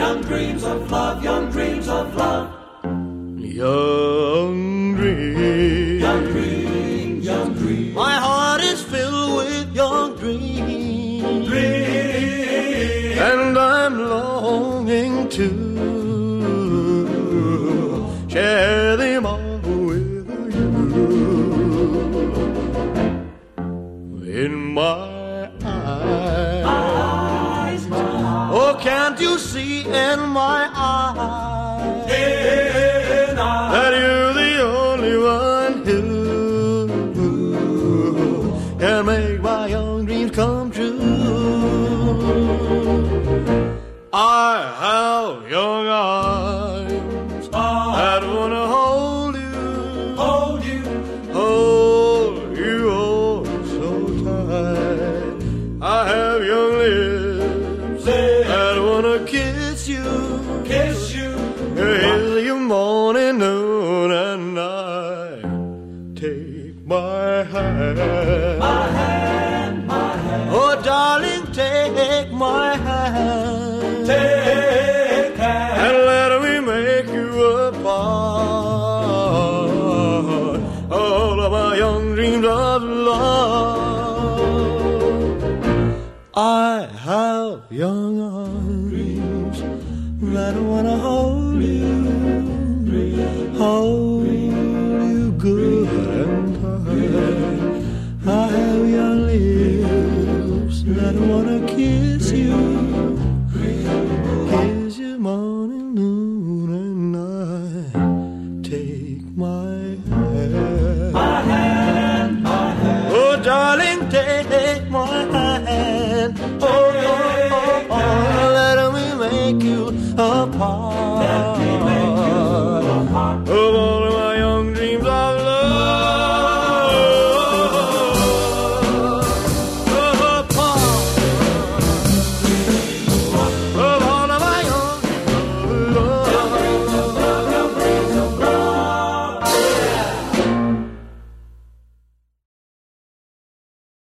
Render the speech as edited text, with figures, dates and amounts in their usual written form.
Young dreams of love, young dreams of love. Young dreams, young dreams, young dreams. My heart is filled with young dreams, Dreams. and I'm longing to share them all with you. In my eyes, oh, can't you see in my eyes that you're the only one who can make my young dreams come true? I have young arms that wanna hold you, Hold you, hold you oh so tight. I have young lips that wanna kiss you, kiss you. kiss you morning, noon, and night. Take my hand, My hand, my hand. oh darling, take my hand. Take hand. And let me make you a part all of my young dreams of love. I have young arms that wanna hold you good and tight. I have young lips that wanna kiss you morning, noon, and night. Take my hand, My hand, my hand. oh darling, take my hand. Oh, let me make you a part